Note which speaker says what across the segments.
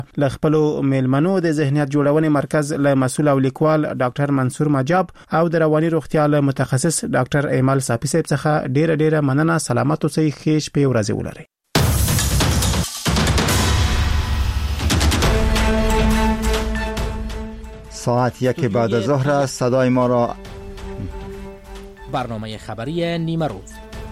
Speaker 1: له خپل میلمنو د ذهنیت جوړونې مرکز له مسول او لیکوال ډاکټر منصور مجاب او د رواني روغتیا له متخصص ډاکټر ایمل صافی صاحب څخه ډیره مننه. سلامت اوسئ، ښه شپه او ورځ ولرئ.
Speaker 2: ساعت 1 بعد از ظهر است. صدای ما را
Speaker 3: برنامه خبری نیمه روز.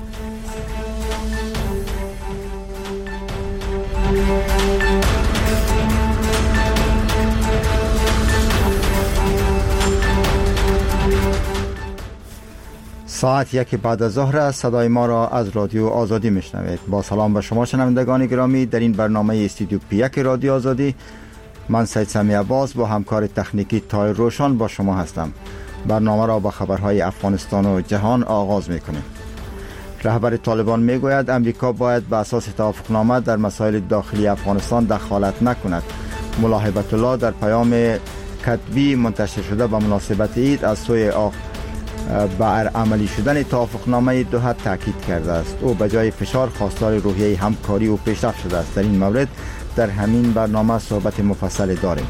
Speaker 2: ساعت 1 بعد از ظهر است. صدای ما را از رادیو آزادی میشنوید. با سلام به شما شنوندگان گرامی. در این برنامه استودیو پی1 رادیو آزادی من سید سمی عباس با همکار تکنیکی تایر روشن با شما هستم. برنامه را با خبرهای افغانستان و جهان آغاز میکنیم. رهبر طالبان میگوید امریکا باید به اساس توافقنامه در مسائل داخلی افغانستان دخالت نکند. ملا هیبت الله در پیام کتبی منتشر شده به مناسبت عید از سوی بر عملی شدن توافقنامه دوحه تاکید کرده است. او به جای فشار خواستار روحیه همکاری و پیشرفت شده است. در این مورد در همین برنامه صحبت مفصل داریم.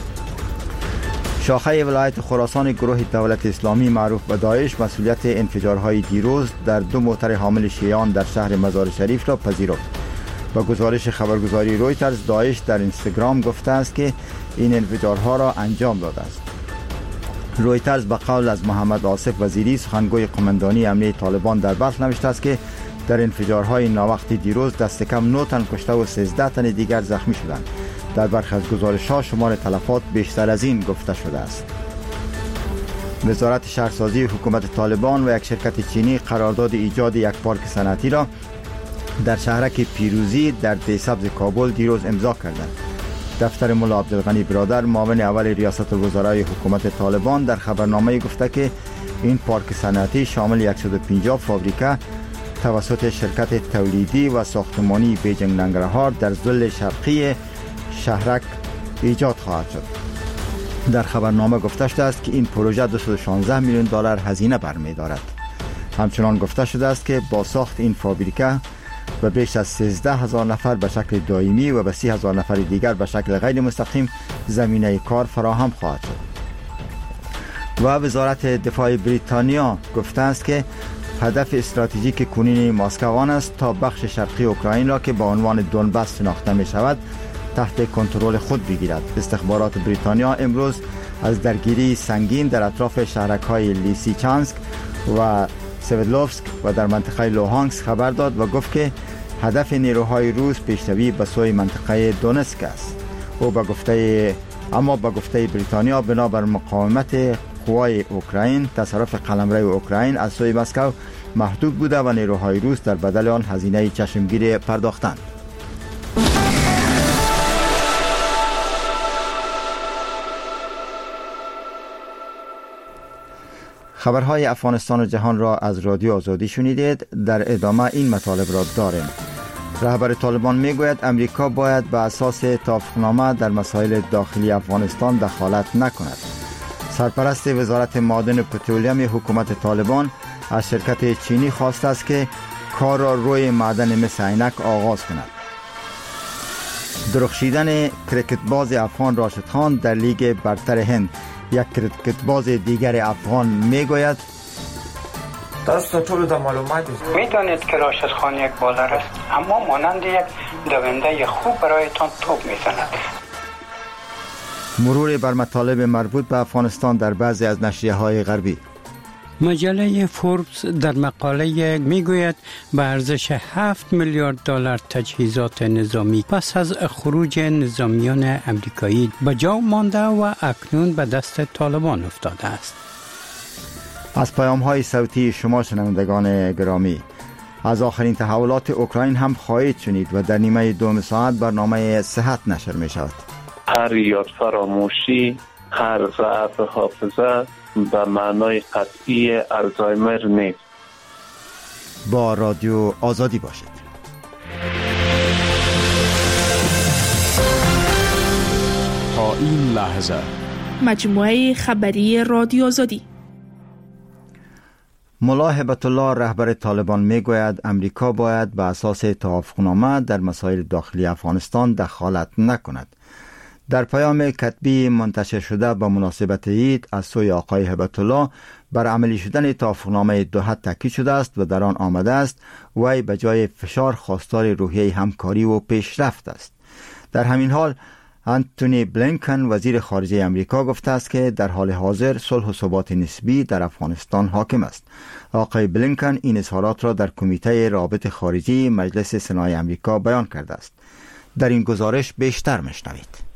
Speaker 2: شاخه ولایت خراسان گروه دولت اسلامی معروف به داعش مسئولیت انفجارهای دیروز در 2 موتر حامل شیعیان در شهر مزار شریف را پذیرفت. با گزارش خبرگزاری رویترز داعش در اینستاگرام گفته است که این انفجارها را انجام داده است. رویترز به قول از محمد آصف وزیری سخنگوی قماندانی امنیه طالبان در بلخ نوشته است که در انفجارهای ناوقت دیروز دست کم 9 تن کشته و 13 تن دیگر زخمی شدند. در برخی از گزارش‌ها شمار تلفات بیشتر از این گفته شده است. وزارت شهرسازی حکومت طالبان و یک شرکت چینی قرارداد ایجاد یک پارک صنعتی را در شهرک پیروزی در دهسبز کابل دیروز امضا کردند. دفتر ملا عبدالغنی برادر معاون اول ریاست الوزرای حکومت طالبان در خبرنامه گفته که این پارک صنعتی شامل 150 فابریکه توسط شرکت تولیدی و ساختمانی بیجنگ ننگرهار در ضلع شرقی شهرک ایجاد خواهد شد. در خبرنامه گفته شده است که این پروژه 216 میلیون دلار هزینه برمی‌دارد. همچنان گفته شده است که با ساخت این فابریکه و بیش از 13,000 نفر به شکل دائمی و به 30,000 نفر دیگر به شکل غیر مستقیم زمینه کار فراهم خواهد شد. و وزارت دفاع بریتانیا گفته است که هدف استراتژیک کنونی مسکو آن است تا بخش شرقی اوکراین را که با عنوان دونباس شناخته می شود تحت کنترل خود بگیرد. استخبارات بریتانیا امروز از درگیری سنگین در اطراف شهرک‌های لیسیچانسک و سویدلوفسک و در منطقه لوهانسک خبر داد و گفت که هدف نیروهای روس پیشروی به سوی منطقه دونسک است. او به گفته بریتانیا بنابر مقاومت قوای اوکراین تصرف قلمرو اوکراین از سوی مسکو محدود بوده و نیروهای روس در بدل آن هزینه چشمگیری پرداختند. خبرهای افغانستان و جهان را از رادیو آزادی شنیدید. در ادامه این مطالب را داریم. رهبر طالبان میگوید امریکا باید به اساس توافقنامه در مسائل داخلی افغانستان دخالت نکند. سرپرست وزارت معادن و پترولیم حکومت طالبان از شرکت چینی خواسته است که کار را روی معدن مس عینک آغاز کند. درخشیدن کرکت باز افغان راشد خان در لیگ برتر هند. یک کرکت باز دیگر افغان میگوید
Speaker 4: تاسو ټول د معلومات
Speaker 5: میدانید که راشد خان یک بالر است، اما مانند یک دونده خوب برایتان توپ میزند.
Speaker 2: مرور بر مطالب مربوط به افغانستان در بعضی از نشریه‌های غربی.
Speaker 6: مجله فوربس در مقاله میگوید به ارزش 7 میلیارد دلار تجهیزات نظامی پس از خروج نظامیان امریکایی به جا مانده و اکنون به دست طالبان افتاده است.
Speaker 2: از پیام‌های صوتی شما شنوندگان گرامی، از آخرین تحولات اوکراین هم خواهید شنید و در نیمه دوم ساعت برنامه صحت نشر می شود.
Speaker 7: هر یاد فراموشی، هر ضعف حافظه به معنای قطعی الزایمر نیست.
Speaker 2: با رادیو آزادی باشید.
Speaker 8: تا این لحظه
Speaker 9: مجموعه خبری رادیو آزادی.
Speaker 2: ملا هیبت الله رهبر طالبان میگوید امریکا باید به اساس توافقنامه در مسائل داخلی افغانستان دخالت نکند. در پیام کتبی منتشر شده با مناسبت عید از سوی آقای هبت الله بر عملی شدن توافقنامه دوحه تاکید شده است و در آن آمده است وی به جای فشار خواستار روحیه همکاری و پیشرفت است. در همین حال انتونی بلینکن وزیر خارجه امریکا گفته است که در حال حاضر صلح و ثبات نسبی در افغانستان حاکم است. آقای بلینکن این اظهارات را در کمیته روابط خارجی مجلس سنای امریکا بیان کرده است. در این گزارش بیشتر میشنوید.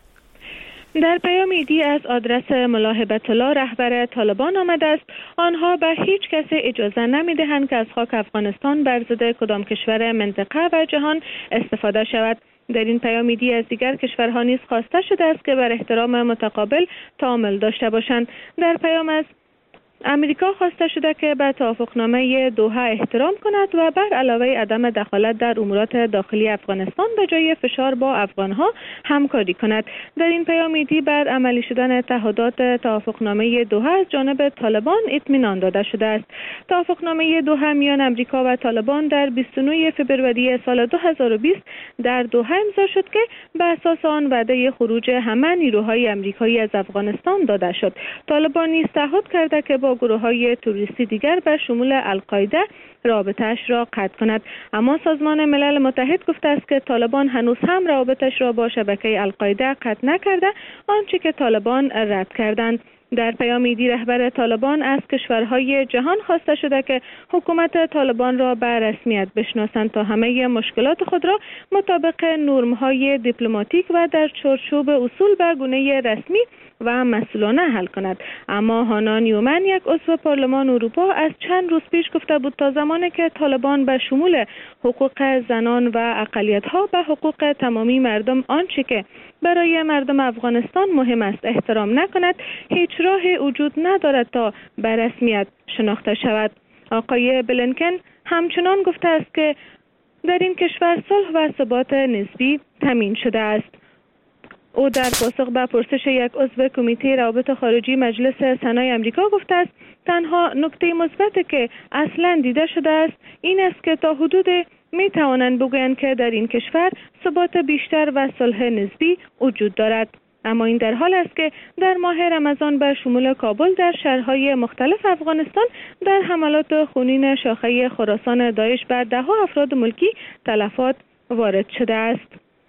Speaker 3: در پیام عیدی از آدرس ملا هبت الله رهبر طالبان آمده است آنها به هیچ کس اجازه نمی‌دهند که از خاک افغانستان بر ضد کدام کشور منطقه و جهان استفاده شود. در این پیام عیدی از دیگر کشورها نیز خواسته شده است که بر احترام متقابل تعامل داشته باشند. در پیام از امریکا خواسته شده که به توافقنامه دوحه احترام کند و بر علاوه عدم دخالت در امورات داخلی افغانستان به جای فشار با افغانها همکاری کند. در این پیام عیدی بعد عملی شدن تعهدات توافقنامه دوحه از جانب طالبان اطمینان داده شده است. توافقنامه دوحه میان امریکا و طالبان در 29 فوریه سال 2020 در دوحه امضا شد که به اساس آن وعده خروج همه نیروهای امریکایی از افغانستان داده شد. طالبان نیز تعهد کرده که با گروه‌های تروریستی دیگر به شمول القاعده رابطه‌اش را قطع کند. اما سازمان ملل متحد گفته است که طالبان هنوز هم رابطه‌اش را با شبکه القاعده قطع نکرده، آنچه که طالبان رد کردند. در پیام عیدی رهبر طالبان از کشورهای جهان خواسته شده که حکومت طالبان را به رسمیت بشناسند تا همه مشکلات خود را مطابق نرم‌های دیپلماتیک و در چارچوب اصول به گونه رسمی و مسئولانه حل کند. اما هانا نیومن یک عضو پارلمان اروپا از چند روز پیش گفته بود تا زمانی که طالبان به شمول حقوق زنان و اقلیت‌ها به حقوق تمامی مردم آنچه که برای مردم افغانستان مهم است احترام نکند، هیچ راهی وجود ندارد تا به رسمیت شناخته شود. آقای بلینکن همچنان گفته است که در این کشور صلح و ثبات نسبی تامین شده است. او در پاسخ به پرسش یک عضو کمیته روابط خارجی مجلس سنای امریکا گفته است تنها نکته مثبتی که اصلا دیده شده است این است که تا حدود می توانند بگویند که در این کشور ثبات بیشتر و صلح نسبی وجود دارد. اما این در حال است که در ماه رمضان به شمول کابل در شهرهای مختلف افغانستان در حملات خونین شاخه خراسان داعش بر ده‌ها افراد ملکی تلفات وارد شده است.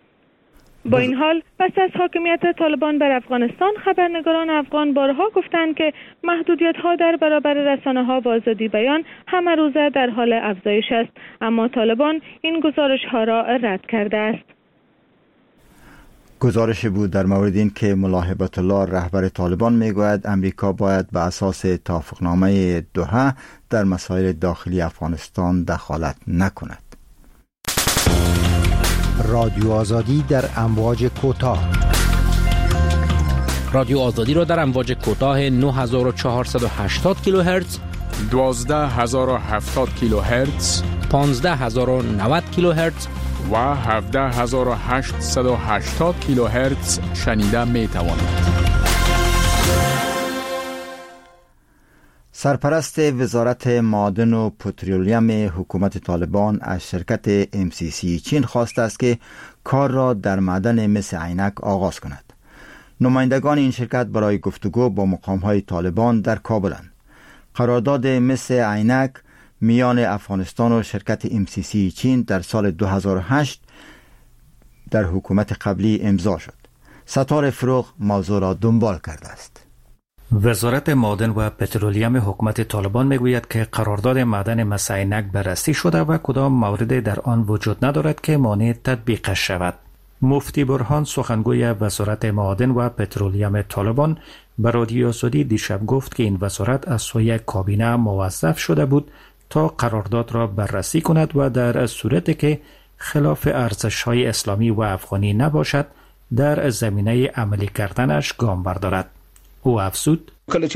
Speaker 3: با این حال پس از حاکمیت طالبان بر افغانستان خبرنگاران افغان بارها گفتند که محدودیت‌ها در برابر رسانه‌ها و آزادی بیان همه روزه در حال افزایش است، اما طالبان این گزارش‌ها را رد کرده است.
Speaker 2: گزارش بود در مورد این که ملا هبت الله رهبر طالبان میگوید امریکا باید به اساس توافقنامه دوحه در مسائل داخلی افغانستان دخالت نکند.
Speaker 10: رادیو آزادی در امواج کوتاه.
Speaker 11: رادیو آزادی را در امواج کوتاه 9480 کیلوهرتز،
Speaker 8: 12070 کیلوهرتز،
Speaker 11: 15090 کیلوهرتز
Speaker 8: و 17880 کیلوهرتز شنیده می توانید.
Speaker 2: سرپرست وزارت معادن و پترولیم حکومت طالبان از شرکت MCC چین خواسته است که کار را در معدن مس عینک آغاز کند. نمایندگان این شرکت برای گفتگو با مقام‌های طالبان در کابلند. قرارداد مس عینک میان افغانستان و شرکت MCC چین در سال 2008 در حکومت قبلی امضا شد. ستار فروغ موضوع را دنبال کرده است.
Speaker 12: وزارت معادن و پترولیم حکومت طالبان میگوید که قرارداد معدن مس عینک بررسی شده و کدام مورد در آن وجود ندارد که مانع تطبیقش شود. مفتی برهان سخنگوی وزارت معادن و پترولیم طالبان به رادیو آزادی دیشب گفت که این وزارت از سوی کابینه موظف شده بود تا قرارداد را بررسی کند و در صورتی که خلاف ارزش‌های اسلامی و افغانی نباشد در زمینه عملی کردنش گام بردارد. او افزود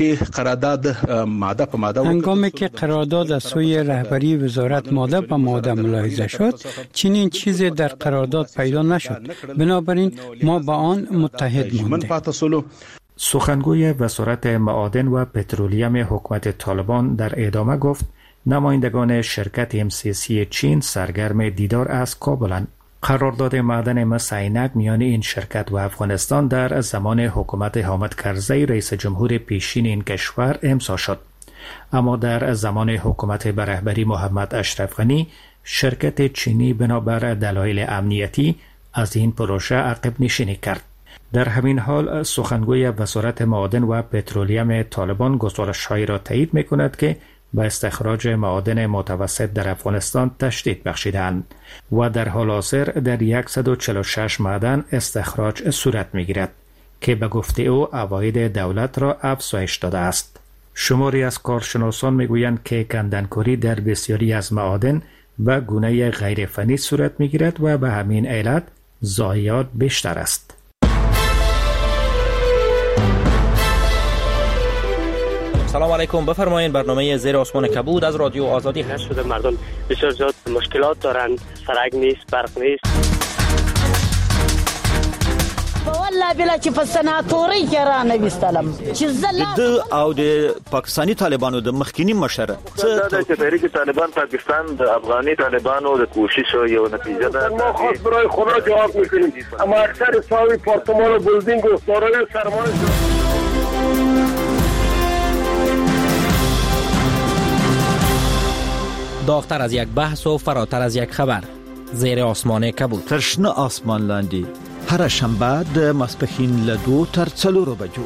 Speaker 6: هنگامی که قرارداد از سوی رهبری وزارت ماده به ماده ملاحظه شد چنین چیزی در قرارداد پیدا نشد، بنابراین ما با آن متحد ماندیم.
Speaker 12: سخنگوی وزارت معادن و پترولیم حکومت طالبان در ادامه گفت نمایندگان شرکت MCC چین سرگرم دیدار از کابلند. قرارداد معدن مس عینک میان این شرکت و افغانستان در زمان حکومت حامد کرزی رئیس جمهور پیشین این کشور امضا شد. اما در زمان حکومت به رهبری محمد اشرف غنی شرکت چینی بنابر دلایل امنیتی از این پروژه عقب نشینی کرد. در همین حال سخنگوی وزارت معادن و پترولیم طالبان گزارش‌هایی را تایید می‌کند که به استخراج معادن متوسط در افغانستان تشدید بخشیدند و در حال حاضر در 146 معدن استخراج صورت می‌گیرد که به گفته او عواید دولت را افزایش داده است. شماری از کارشناسان می‌گویند که کندنکاری در بسیاری از معادن به گونه غیر فنی صورت می‌گیرد و به همین علت ضایعات بیشتر است.
Speaker 13: سلام علیکم، بفرمایید. برنامه زیر آسمان کبود از رادیو آزادی هست. شده مردم بسیار زیاد مشکلات دارند، سرک نیست، برق نیست.
Speaker 14: والله بلا چې په سناتوري کې را نه وستلم چې
Speaker 15: د او د پاکستانی طالبانو د مخکینی مشر
Speaker 16: چې تحریک طالبان پاکستان د افغاني طالبانو د کوشش یو نتیجه ده.
Speaker 17: ما خود برای خدا جواب میکنیم، اما اکثر ساوی پارتمان و بلدینگ و سارای سرمایه
Speaker 13: داغتر از یک بحث و فراتر از یک خبر. زیر آسمان کبود.
Speaker 15: ترشنه آسمان لاندی. هر شنبه د ماسپښین له 2 تر 4 بجو.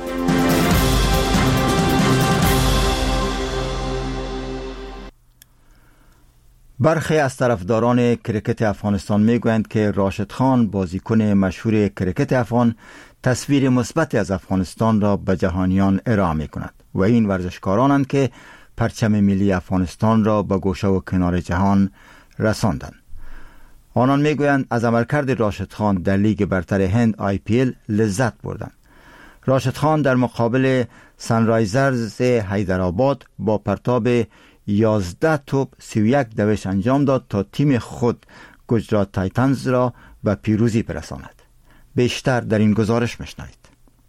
Speaker 2: برخی از طرفداران کرکت افغانستان میگویند که راشد خان بازیکن مشهور کرکت افغان تصویر مثبت از افغانستان را به جهانیان ارائه میکند و این ورزشکارانند که پرچم ملی افغانستان را به گوشه و کنار جهان رساندند. آنان میگویند از عملکرد راشد خان در لیگ برتر هند IPL لذت بردند. راشد خان در مقابل سنرایزرز حیدرآباد با پرتاب 11 توپ 31 دوش انجام داد تا تیم خود گجرات تایتنز را به پیروزی برساند. بیشتر در این گزارش میشنوید.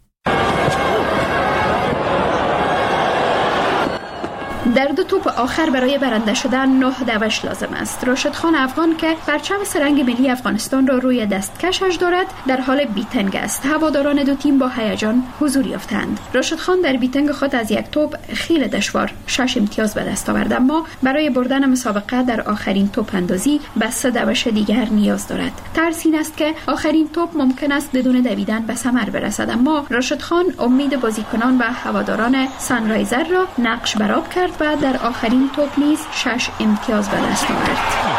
Speaker 18: در 2 توپ آخر برای برنده شدن 9 دوش لازم است. راشد خان افغان که پرچم سرنگ ملی افغانستان را روی دستکشش دارد در حال بیتنگ است. هواداران دو تیم با هیجان حضور یافتند. راشد خان در بیتنگ خود از یک توپ خیلی دشوار 6 امتیاز به دست آورد، اما برای بردن مسابقه در آخرین توپ اندازی به 3 دوش دیگر نیاز دارد. ترس این است که آخرین توپ ممکن است بدون دویدن به ثمر برسد، اما راشد خان امید بازیکنان و هواداران سنرایزر را نقش برآب کرد و در آخرین توپ نیز 6 امتیاز به دست آورد.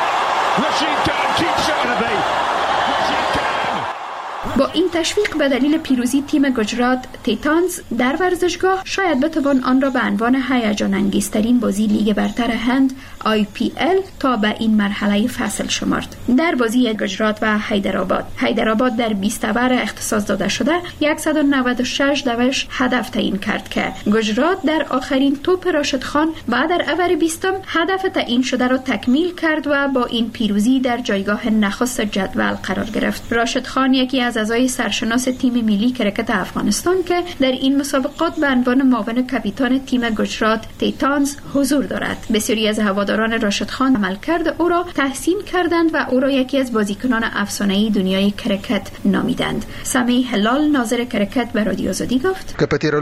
Speaker 18: با این تشویق به دلیل پیروزی تیم گجرات تایتنز در ورزشگاه شاید بتوان آن را به عنوان هیجان انگیزترین بازی لیگ برتر هند IPL تا به این مرحله فصل شمرد. در بازی گجرات و حیدرآباد در 20 اوور اختصاص داده شده 196 دوش هدف تعیین کرد که گجرات در آخرین توپ راشد خان و در اوور 20 هدف تعیین شده را تکمیل کرد و با این پیروزی در جایگاه نخست جدول قرار گرفت. راشد خان یکی از اعضای سرشناس تیم ملی کرکت افغانستان که در این مسابقات به عنوان معاون کاپیتان تیم گجرات تایتنز حضور دارد. بسیاری از هواداران راشد خان عملکرد او را تحسین کردند و او را یکی از بازیکنان افسانه‌ای دنیای کرکت نامیدند. سمی هلال ناظر کرکت به رادیو آزادی گفت: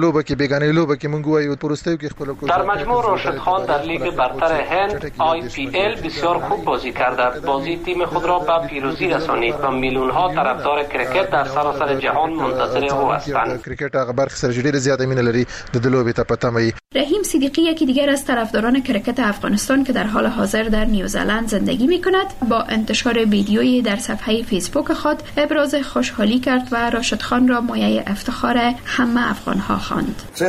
Speaker 19: در مجموع راشد خان در لیگ برتر هند IPL بسیار خوب بازی کرده. بازی تیم خود را به پیروزی رسانید و میلیون‌ها طرفدار کرکت در سراسر جهان منتظر او هستند.
Speaker 18: رحیم صدیقی یکی دیگر از طرفداران کرکت افغانستان که در حال حاضر در نیوزلند زندگی می‌کند با انتشار ویدیویی در صفحه فیسبوک خود ابراز خوشحالی کرد و راشد خان را مایه افتخار همه افغان‌ها خواند.
Speaker 4: چه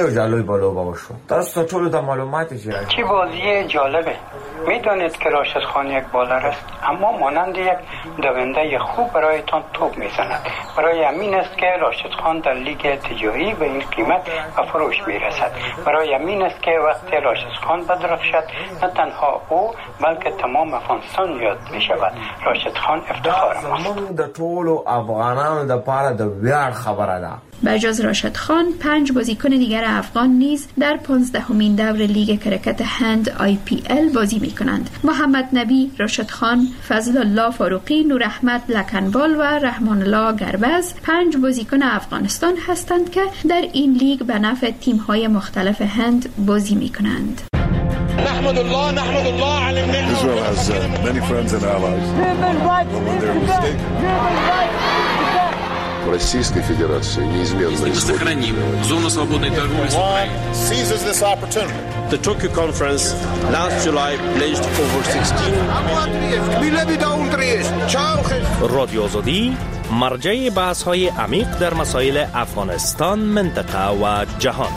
Speaker 5: بازی جالبه. میدانید که راشد خان یک بالر است، اما مانند یک دونده خوب برایتان توپ میزند. برای همین است که راشد خان در لیگ تجاری به این قیمت و فروش میرسد. برای همین است که وقتی راشد خان بدرخشد نه تنها او بلکه تمام افغانستان یاد می شود. راشد خان افتخار ماست.
Speaker 4: د ټولو افغانانو د پاره د ویاړ خبره ده.
Speaker 18: بجز راشد خان 5 بازیکن دیگر افغان نیز در 15مین دور لیگ کرکت هند IPL بازی می کنند. محمد نبی، راشد خان، فضل الله فاروقی، نور احمد لکنبال و رحمان الله گربز 5 بازیکن افغانستان هستند که در این لیگ به نفع تیم‌های مختلف هند بازی می کنند.
Speaker 20: نحمد الله على النعمة. Israel has many friends and allies. When they're mistaken. Российской Федерации неизменно
Speaker 21: сохраним зону свободной торговли с Украиной.
Speaker 20: Seizes this opportunity.
Speaker 22: The Tokyo conference last July pledged over 16
Speaker 11: رادیو آزادی مرجع بحث‌های عمیق در مسائل افغانستان، منطقه و جهان.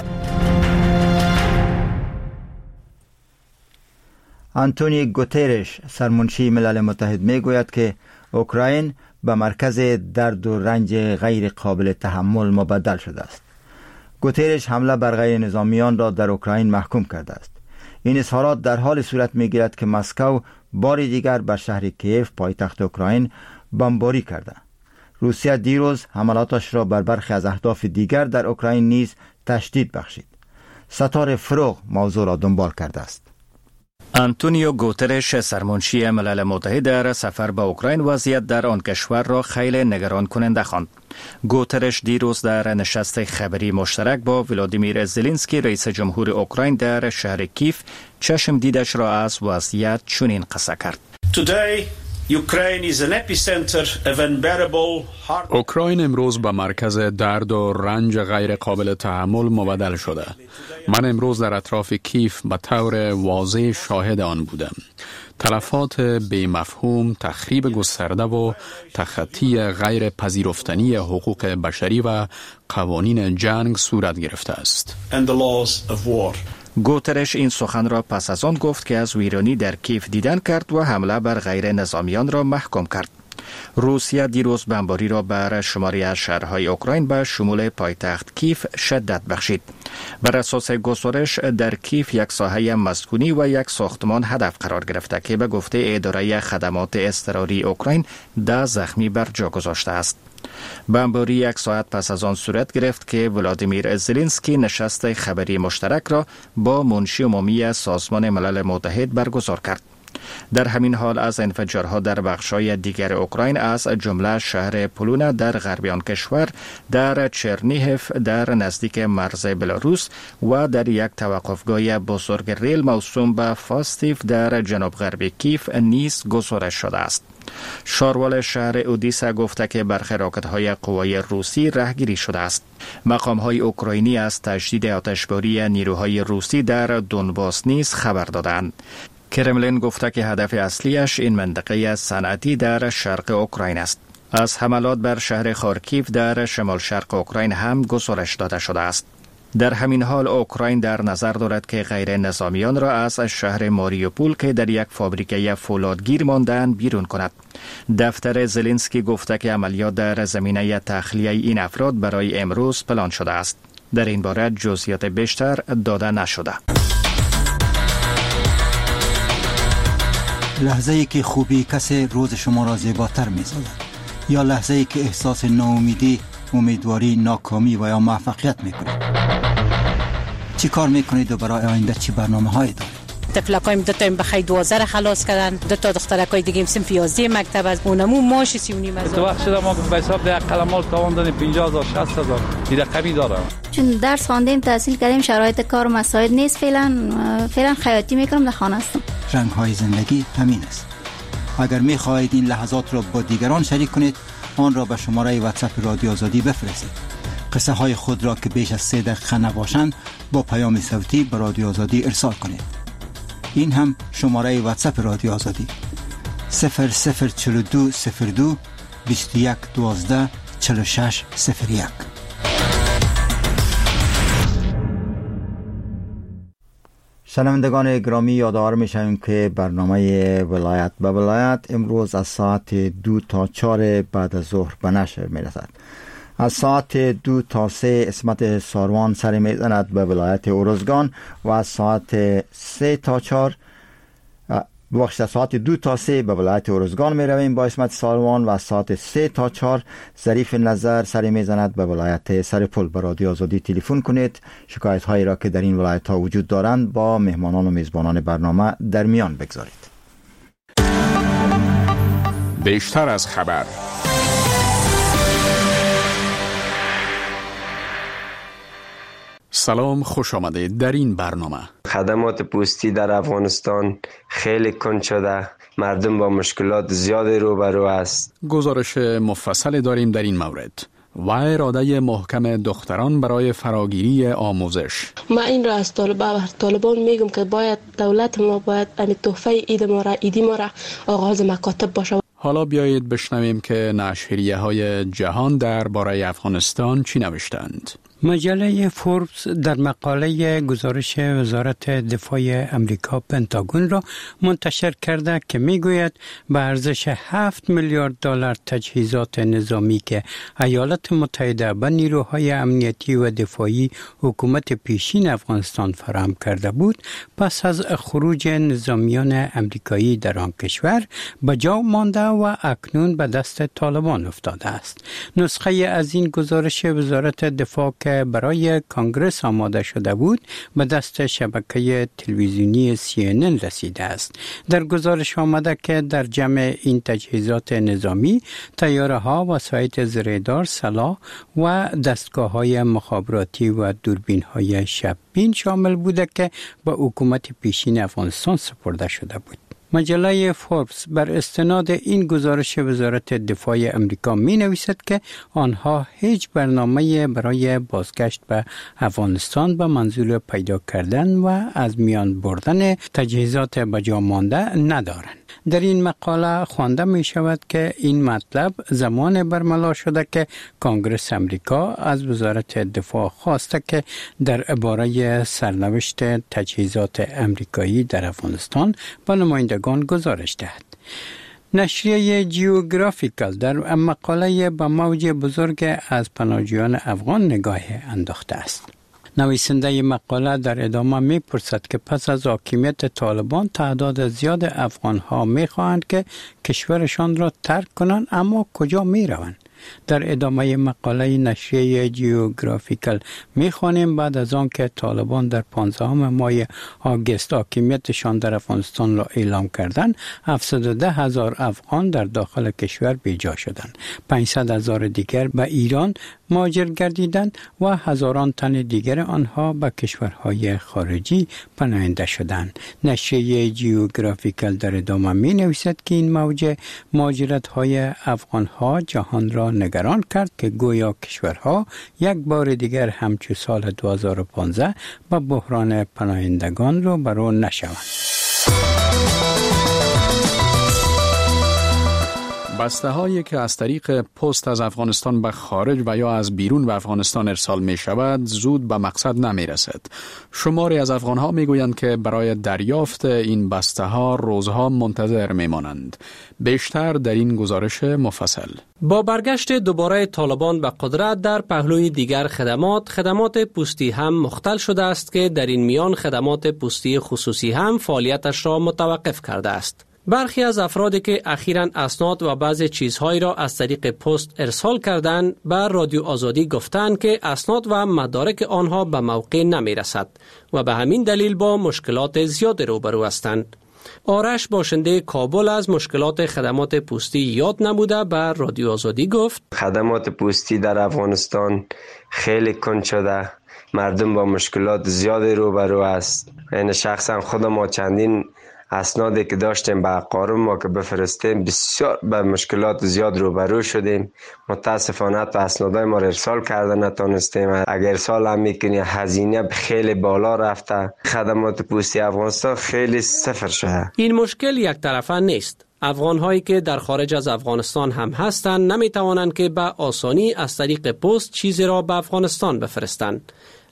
Speaker 2: آنتونی گوترش سرمنشی ملل متحد میگوید که اوکراین به مرکز درد و رنج غیر قابل تحمل مبدل شده است. گوترش حمله بر غیر نظامیان را در اوکراین محکوم کرده است. این اظهارات در حال صورت میگیرد که مسکو بار دیگر بر شهر کیف پایتخت اوکراین بمباری کرده. روسیه دیروز حملاتش را بر برخی از اهداف دیگر در اوکراین نیز تشدید بخشید. ستاره فروغ موضوع را دنبال کرده است.
Speaker 12: آنتونیو گوترش سرمنشی ملل متحد در سفر به اوکراین وضعیت در آن کشور را خیلی نگران کننده خواند. گوترش دیروز در نشست خبری مشترک با ولادیمیر زلنسکی رئیس جمهور اوکراین در شهر کیف چشم دیدش را از وضعیت چنین قصه کرد.
Speaker 8: اوکراین امروز به مرکز درد و رنج غیر قابل تحمل مبدل شده. من امروز در اطراف کیف به طور واضح شاهد آن بودم. تلفات بی مفهوم، تخریب گسترده و تخطی غیر پذیرفتنی حقوق بشری و قوانین جنگ صورت گرفته است.
Speaker 12: گوترش این سخن را پس از آن گفت که از ویرانی در کیف دیدن کرد و حمله بر غیر نظامیان را محکوم کرد. روسیه دیروز بمباری را بر شماری از شهرهای اوکراین به شمول پایتخت کیف شدت بخشید. بر اساس گزارش در کیف یک ساحه مسکونی و یک ساختمان هدف قرار گرفته که به گفته اداره خدمات اضطراری اوکراین 10 زخمی بر جا گذاشته است. بمباری 1 ساعت پس از آن صورت گرفت که ولادیمیر زلنسکی نشست خبری مشترک را با منشی عمومی سازمان ملل متحد برگزار کرد. در همین حال از انفجارها در بخش‌های دیگر اوکراین از جمله شهر پولونا در غرب آن کشور، در چرنیهف در نزدیک مرز بلاروس و در یک توقفگاه بزرگ ریل موسوم به فاستیف در جنوب غرب کیف نیز گزارش شده است. شاروال شهر اودیسا گفته که برخی راکت‌های قوای روسی رهگیری شده است. مقام‌های اوکراینی از تشدید آتشباری نیروهای روسی در دونباس نیز خبر دادند. کرملین گفته که هدف اصلیش این منطقه صنعتی در شرق اوکراین است. از حملات بر شهر خارکیف در شمال شرق اوکراین هم گزارش داده شده است. در همین حال اوکراین در نظر دارد که غیر نظامیان را از شهر ماریوپول که در یک فابریکه فولادگیر ماندند بیرون کند. دفتر زلنسکی گفته که عملیات در زمینه تخلیه این افراد برای امروز پلان شده است. در این باره جزئیات بیشتر داده نشده.
Speaker 10: لحظه ای که خوبی کسی روز شما را زیباتر می سازد، یا لحظه ای که احساس ناامیدی، امیدواری، ناکامی و یا موفقیت می کنید. چی کار می کنید و برای آینده چی برنامه هایی دارید؟
Speaker 23: تفلکایم 2 تا بخیر 12 خلاص کردن، 2 تا دخترکای دیگه صنف 11 مکتب از اونمو ماش 39 هزار.
Speaker 24: تو وقت شده ما به حساب ده قلمال تاوان دادیم 50000 60000 این رقمی داره.
Speaker 25: چون درس خواندیم تحصیل کردیم شرایط کار مساعد نیست، فعلا خیاطی میکنم در خانه هستم.
Speaker 10: رنگ های زندگی همین است. اگر می خواهید این لحظات را با دیگران شریک کنید، آن را به شماره واتساپ رادیو آزادی بفرستید. قصه های خود را که بیش از 3 دقیقه نباشند با پیام صوتی به رادیو آزادی ارسال کنید. این هم شماره واتساپ رادیو آزادی 004202 2112 4601.
Speaker 2: شنوندگان گرامی، یادآور میشویم که برنامه ولایت به ولایت امروز از ساعت 2 تا 4 بعد از ظهر به نشر میرسد. از ساعت 2 تا 3 اسمت ساروان سر میزند به ولایت ارزگان و از ساعت 3 تا 4 از ساعت 2 تا 3 به ولایت ارزگان می رویم با اسمت ساروان و از ساعت 3 تا 4 ظریف نظر سر می زند به ولایت سرپل. به رادیو آزادی تلفن کنید. شکایت هایی را که در این ولایت ها وجود دارند با مهمانان و میزبانان برنامه در میان بگذارید.
Speaker 8: بیشتر از خبر. سلام، خوش آمدید. در این برنامه
Speaker 1: خدمات پوستی در افغانستان خیلی کند شده، مردم با مشکلات زیادی روبرو است.
Speaker 8: گزارش مفصل داریم در این مورد و اراده محکم دختران برای فراگیری آموزش.
Speaker 3: ما این را از طالبان میگم که باید دولت ما باید تحفه ایدی ما را آغاز مکاتب باشه.
Speaker 8: حالا بیایید بشنویم که نشریه های جهان درباره افغانستان چی نوشتند.
Speaker 6: مجله فوربس در مقاله گزارش وزارت دفاع امریکا پنتاگون را منتشر کرده که میگوید به ارزش 7 میلیارد دلار تجهیزات نظامی که ایالات متحده به نیروهای امنیتی و دفاعی حکومت پیشین افغانستان فراهم کرده بود، پس از خروج نظامیان امریکایی در آن کشور به جا مانده و اکنون به دست طالبان افتاده است. نسخه از این گزارش وزارت دفاع که برای کانگرس آماده شده بود به دست شبکه تلویزیونی CNN رسیده است. در گزارش آمده که در جمع این تجهیزات نظامی طیاره ها، وسایط زرهدار، سلاح و دستگاه های مخابراتی و دوربین های شب‌بین شامل بوده که به حکومت پیشین افغانستان سپرده شده بود. مجله فوربس بر استناد این گزارش وزارت دفاع امریکا می نویسد که آنها هیچ برنامه برای بازگشت به افغانستان به منظور پیدا کردن و از میان بردن تجهیزات به جا مانده ندارند. در این مقاله خوانده می شود که این مطلب زمان برملا شده که کانگرس امریکا از وزارت دفاع خواسته که درباره سرنوشت تجهیزات امریکایی در افغانستان به نمایندگان گزارش دهد. نشریه جیوگرافیکال در مقاله به موج بزرگ از پناهجویان افغان نگاه انداخته است. نویسنده مقاله در ادامه می پرسد که پس از حاکمیت طالبان تعداد زیاد افغان‌ها می خواهند که کشورشان را ترک کنند، اما کجا می روند؟ در ادامه مقاله نشریه جیوگرافیکال می خوانیم بعد از آن که طالبان در 15 ماه آگوست حاکمیتشان در افغانستان را اعلام کردند، 710,000 افغان در داخل کشور بیجا شدند، 500,000 دیگر به ایران مهاجر گردیدند و هزاران تن دیگر آنها به کشورهای خارجی پناهنده شدند. نشریه جیوگرافیکال در ادامه می نویسد که این موج مهاجرت‌های افغان‌ها جهان را نگران کرد که گویا کشورها یک بار دیگر همچون سال 2015 به بحران پناهندگان رو برو نشوند.
Speaker 8: بسته هایی که از طریق پست از افغانستان به خارج و یا از بیرون به افغانستان ارسال می شود زود به مقصد نمی رسد. شماری از افغان ها می گویند که برای دریافت این بسته ها روزها منتظر می مانند. بیشتر در این گزارش مفصل.
Speaker 19: با برگشت دوباره طالبان به قدرت در پهلوی دیگر خدمات پستی هم مختل شده است که در این میان خدمات پستی خصوصی هم فعالیتش را متوقف کرده است. برخی از افرادی که اخیراً اسناد و بعضی چیزهایی را از طریق پست ارسال کردند به رادیو آزادی گفتند که اسناد و مدارک آنها به موقع نمی رسد و به همین دلیل با مشکلات زیاد روبرو هستند. آرش باشنده کابل از مشکلات خدمات پستی یاد نموده به رادیو آزادی گفت:
Speaker 1: خدمات پستی در افغانستان خیلی کند شده، مردم با مشکلات زیادی روبرو است. یعنی شخصا خودم ما چندین اسنادی که داشتیم به اقارب ما که بفرستیم بسیار به مشکلات زیاد روبرو شدیم. متاسفانه تا اسنادای ما ارسال کرده نتونستیم. اگر ارسال هم میکنی هزینه خیلی بالا رفته. خدمات پستی افغانستان خیلی صفر شده.
Speaker 19: این مشکل یک طرفه نیست. افغان‌هایی که در خارج از افغانستان هم هستند نمیتوانند که به آسانی از طریق پست چیزی را به افغانستان بفرستند.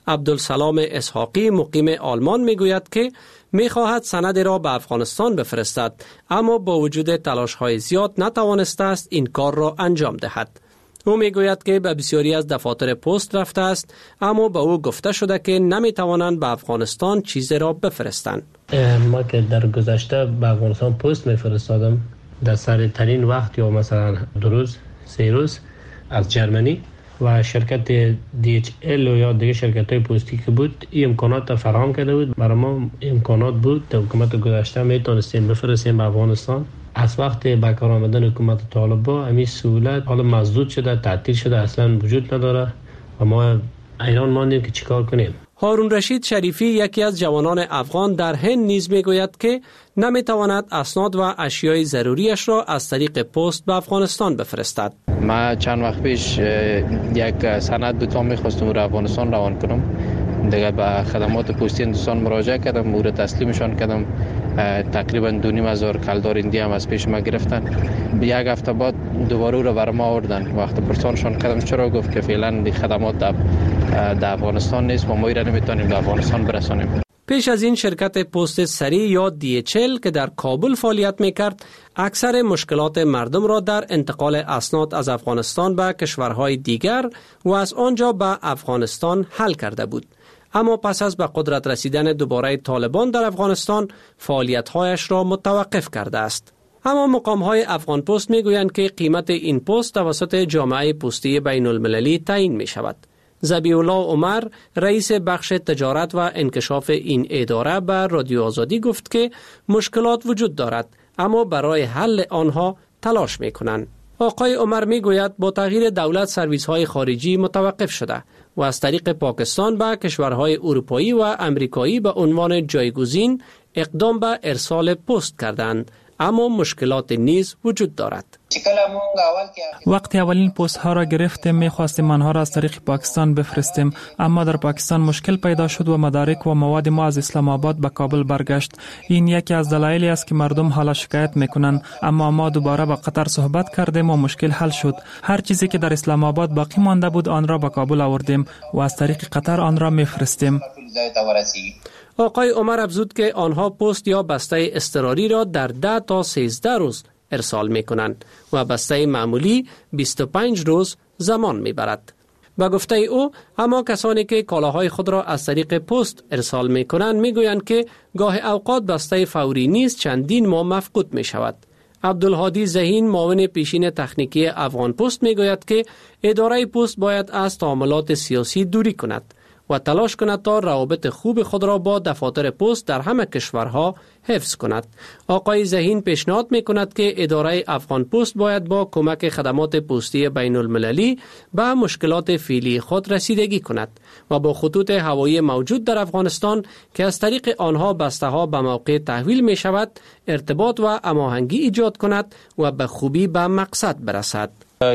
Speaker 5: عبدالسلام اسحاقی مقیم آلمان میگوید که میخواهد سند را به افغانستان بفرستد، اما با وجود تلاش‌های زیاد نتوانسته است این کار را انجام دهد. او میگوید که به بسیاری از دفاتر پست رفته است، اما به او گفته شده که نمیتوانند به افغانستان چیزی را بفرستند.
Speaker 19: ما که در گذشته به افغانستان پست میفرستادم در سریع‌ترین وقت، یا مثلا 2 روز 3 روز از جرمنی، و شرکت DHL یا دیگه شرکت‌های پستی که بود این امکانات فراهم کرده بود. برای ما امکانات بود در حکومت گذشته میتونستیم بفرستیم به افغانستان. از وقت به کار آمدن حکومت طالبان همین سهولت حالا مسدود شده، تعطیل شده، اصلا وجود نداره و ما حیران ماندیم که چیکار کنیم.
Speaker 5: هارون رشید شریفی یکی از جوانان افغان در هند نیز میگوید که نمیتواند اسناد و اشیای ضروریش را از طریق پست به افغانستان بفرستد.
Speaker 7: ما چند وقت پیش یک سند بود میخواستم رو افغانستان روان کنم، دیگه به خدمات پستی هندوستان مراجعه کردم، مورد تسلیمشان کردم. تقریبا 2,500 کلدار اندی هم از پیش ما گرفتن. یک هفته بعد دوباره رو برای ما آوردن. وقت پرسانشان کردم چرا، گفت که فعلا خدمات در افغانستان نیست و ما را نمیتونیم در افغانستان برسانیم.
Speaker 5: پیش از این شرکت پست سریع یا DHL که در کابل فعالیت میکرد، اکثر مشکلات مردم را در انتقال اسناد از افغانستان به کشورهای دیگر و از آنجا به افغانستان حل کرده بود. اما پس از به قدرت رسیدن دوباره طالبان در افغانستان فعالیت‌هایش را متوقف کرده است. اما مقام‌های افغان پست میگویند که قیمت این پست توسط جامعه پستی بین المللی تعیین می شود. ذبیح‌الله عمر رئیس بخش تجارت و انکشاف این اداره به رادیو آزادی گفت که مشکلات وجود دارد، اما برای حل آنها تلاش می‌کنند. آقای عمر میگوید با تغییر دولت سرویس‌های خارجی متوقف شده و از طریق پاکستان به کشورهای اروپایی و امریکایی به عنوان جایگزین اقدام به ارسال پست کردند، اما مشکلات نیز وجود دارد.
Speaker 9: وقتی اولین پست ها را گرفتیم میخواستیم آنها را از طریق پاکستان بفرستیم، اما در پاکستان مشکل پیدا شد و مدارک و مواد ما از اسلام آباد به کابل برگشت. این یکی از دلایلی است که مردم حالا شکایت میکنند، اما ما دوباره با قطر صحبت کردیم و مشکل حل شد. هر چیزی که در اسلام آباد باقی مانده بود آن را به کابل آوردیم و از طریق قطر آن را میفرستیم.
Speaker 5: آقای عمر افزود که آنها پست یا بسته اضطراری را در 10 تا 13 روز ارسال می کنند و بسته معمولی 25 روز زمان می برد. به گفته او، اما کسانی که کالاهای خود را از طریق پست ارسال می کنند می گویند که گاه اوقات بسته فوری نیز چندین ماه مفقود می شود. عبدالهادی ذهین معاون پیشین تکنیکی افغان پست می گوید که اداره پست باید از تعاملات سیاسی دوری کند و تلاش کند تا روابط خوب خود را با دفاتر پست در همه کشورها حفظ کند. آقای ذهین پیشنهاد می کند که اداره افغان پست باید با کمک خدمات پستی بین المللی به مشکلات فعلی خود رسیدگی کند و با خطوط هوایی موجود در افغانستان که از طریق آنها بسته ها به موقع تحویل می شود ارتباط و هماهنگی ایجاد کند و به خوبی به مقصد برسد.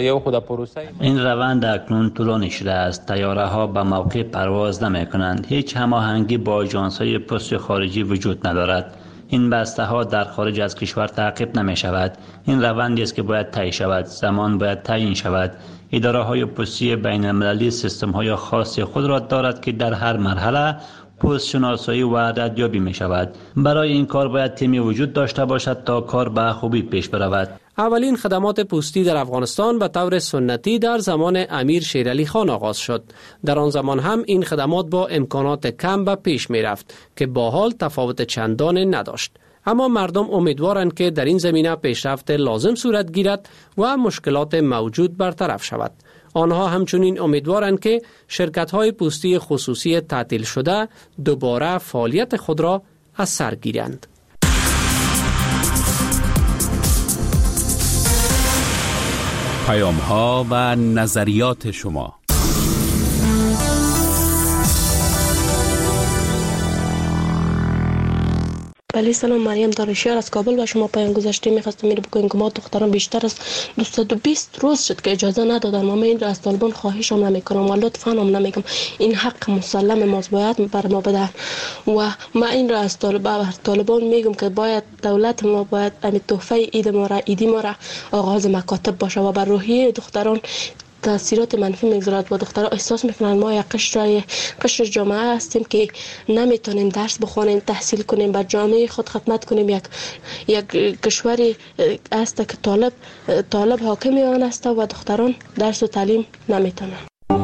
Speaker 14: این روند اکنون طولانی شده است. طیاره ها به موقع پرواز نمی کنند. هیچ هماهنگی با آژانس های پست خارجی وجود ندارد. این بسته ها در خارج از کشور تعقیب نمی شود. این روندی است که باید طی شود. زمان باید تعیین شود. اداره های پستی بین المللی سیستم های خاص خود را دارد که در هر مرحله پست شناسایی و عددیابی می شود. برای این کار باید تیمی وجود داشته باشد تا کار به خوبی پیش برود.
Speaker 5: اولین خدمات پستی در افغانستان به طور سنتی در زمان امیر شیرعلی خان آغاز شد. در آن زمان هم این خدمات با امکانات کم به پیش می رفت که با حال تفاوت چندان نداشت. اما مردم امیدوارند که در این زمینه پیشرفت لازم صورت گیرد و مشکلات موجود برطرف شود. آنها همچنین امیدوارند که شرکت‌های پستی خصوصی تعطیل شده دوباره فعالیت خود را از سر گیرند.
Speaker 8: پیام‌ها و نظریات شما.
Speaker 3: بله سلام، مریم دارشیار از کابل و شما پیام گذاشته می‌خواستم میره بگویم که ما دختران بیشتر از 220 روز شد که اجازه ندادن. ما این را از طالبان خواهش هم نمی‌کنم و لطفاً هم نمیگم، این حق مسلم ماست، باید بر ما بدن و ما این را از طالبان میگم که باید دولت ما باید تحفه عید ما را آغاز مکاتب باشه و بر روحیه دختران تاثیرات منفی میگذارد و دخترها احساس میکنن ما یک قشر جامعه هستیم که نمیتونیم درس بخوانیم، تحصیل کنیم، بر جامعه خود خدمت کنیم. یک کشوری است که طالب حاکم آن است و دختران درس و تعلیم نمیتونن.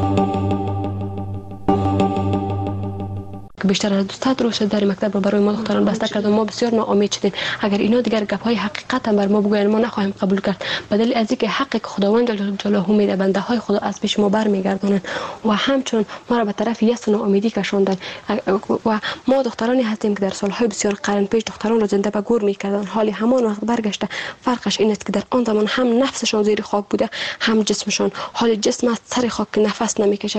Speaker 3: بیشتر از 200 روز در مکتب رو برای ما دختران بسته کردن. ما بسیار ناامید شدیم. اگر اینا دیگر گپ‌های حقیقت هم بر ما بگویند ما نخواهیم قبول کرد، بدل از اینکه حقی که خداوند جل جلاله میده بنده های خدا از پیش ما برمیگردونن و همچون ما را به طرف یأس و ناامیدی کشاندن. و ما دخترانی هستیم که در سالهای بسیار قرن پیش دختران را زنده به گور میکردن، حالی همان وقت برگشته. فرقش این است که در آن زمان هم نفسشان زیر خاک بوده، هم جسمشان. حال جسم از سر خاک نفس نمیکشه.